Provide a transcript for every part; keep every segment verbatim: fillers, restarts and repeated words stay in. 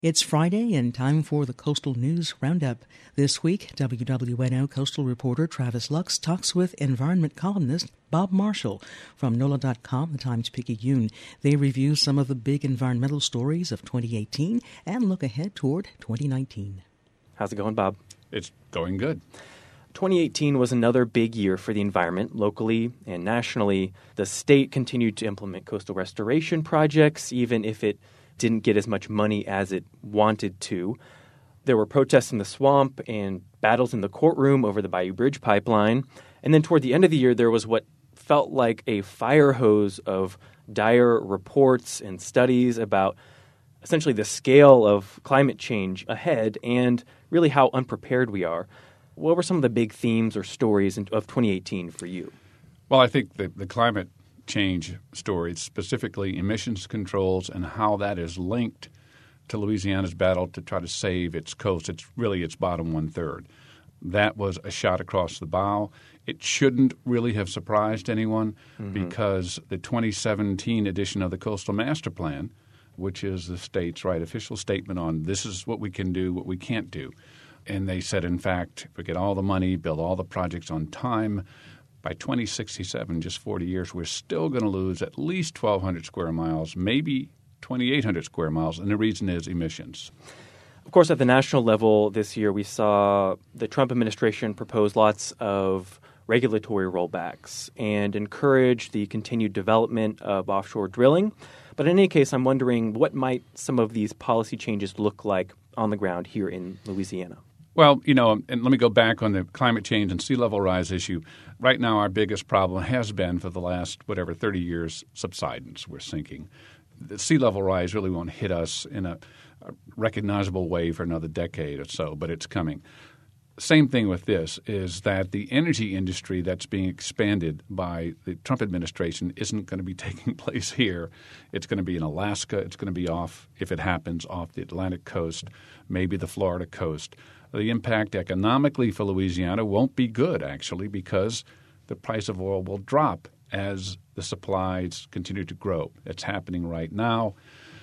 It's Friday and time for the Coastal News Roundup. This week, W W N O coastal reporter Travis Lux talks with environment columnist Bob Marshall from NOLA dot com, the Times-Picayune. They review some of the big environmental stories of twenty eighteen and look ahead toward twenty nineteen. How's it going, Bob? It's going good. twenty eighteen was another big year for the environment, locally and nationally. The state continued to implement coastal restoration projects, even if it didn't get as much money as it wanted to. There were protests in the swamp and battles in the courtroom over the Bayou Bridge pipeline. And then toward the end of the year, there was what felt like a fire hose of dire reports and studies about essentially the scale of climate change ahead and really how unprepared we are. What were some of the big themes or stories of twenty eighteen for you? Well, I think the, the climate change stories, specifically emissions controls and how that is linked to Louisiana's battle to try to save its coast. It's really its bottom one-third. That was a shot across the bow. It shouldn't really have surprised anyone mm-hmm. because the twenty seventeen edition of the Coastal Master Plan, which is the state's right official statement on this is what we can do, what we can't do. And they said, in fact, if we get all the money, build all the projects on time, by twenty sixty-seven, just forty years, we're still going to lose at least twelve hundred square miles, maybe twenty-eight hundred square miles, and the reason is emissions. Of course, at the national level this year, we saw the Trump administration propose lots of regulatory rollbacks and encourage the continued development of offshore drilling. But in any case, I'm wondering what might some of these policy changes look like on the ground here in Louisiana? Well, you know, and let me go back on the climate change and sea level rise issue. Right now, our biggest problem has been for the last, whatever, thirty years, subsidence. We're sinking. The sea level rise really won't hit us in a, a recognizable way for another decade or so, but it's coming. Same thing with this is that the energy industry that's being expanded by the Trump administration isn't going to be taking place here. It's going to be in Alaska. It's going to be off, if it happens, off the Atlantic coast, maybe the Florida coast. The impact economically for Louisiana won't be good, actually, because the price of oil will drop as the supplies continue to grow. It's happening right now.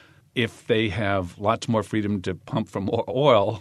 If they have lots more freedom to pump for more oil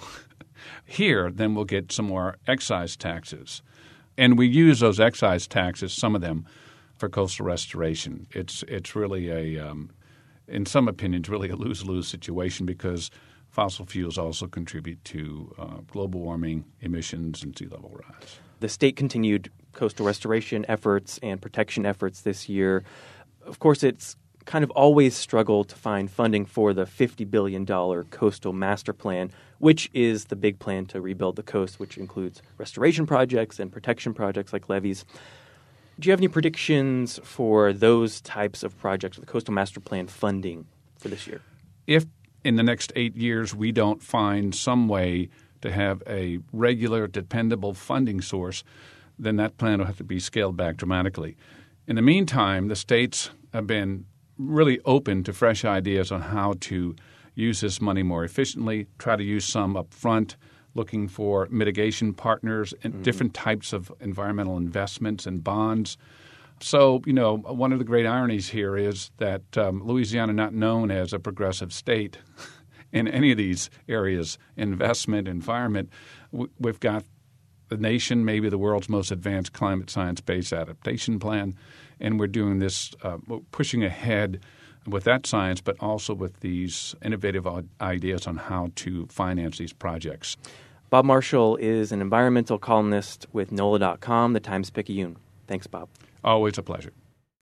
here, then we'll get some more excise taxes. And we use those excise taxes, some of them, for coastal restoration. It's it's really a, um, in some opinions, really a lose-lose situation because fossil fuels also contribute to uh, global warming, emissions, and sea level rise. The state continued coastal restoration efforts and protection efforts this year. Of course, it's kind of always struggled to find funding for the fifty billion dollars Coastal Master Plan, which is the big plan to rebuild the coast, which includes restoration projects and protection projects like levees. Do you have any predictions for those types of projects, the Coastal Master Plan funding for this year? If in the next eight years we don't find some way to have a regular, dependable funding source, then that plan will have to be scaled back dramatically. In the meantime, the states have been really open to fresh ideas on how to use this money more efficiently, try to use some up front, looking for mitigation partners and mm-hmm. different types of environmental investments and bonds. So, you know, one of the great ironies here is that um, Louisiana, not known as a progressive state in any of these areas, investment, environment, w- we've got the nation, maybe the world's most advanced climate science-based adaptation plan, and we're doing this, uh, pushing ahead with that science, but also with these innovative ideas on how to finance these projects. Bob Marshall is an environmental columnist with NOLA dot com, the Times-Picayune. Thanks, Bob. Always a pleasure.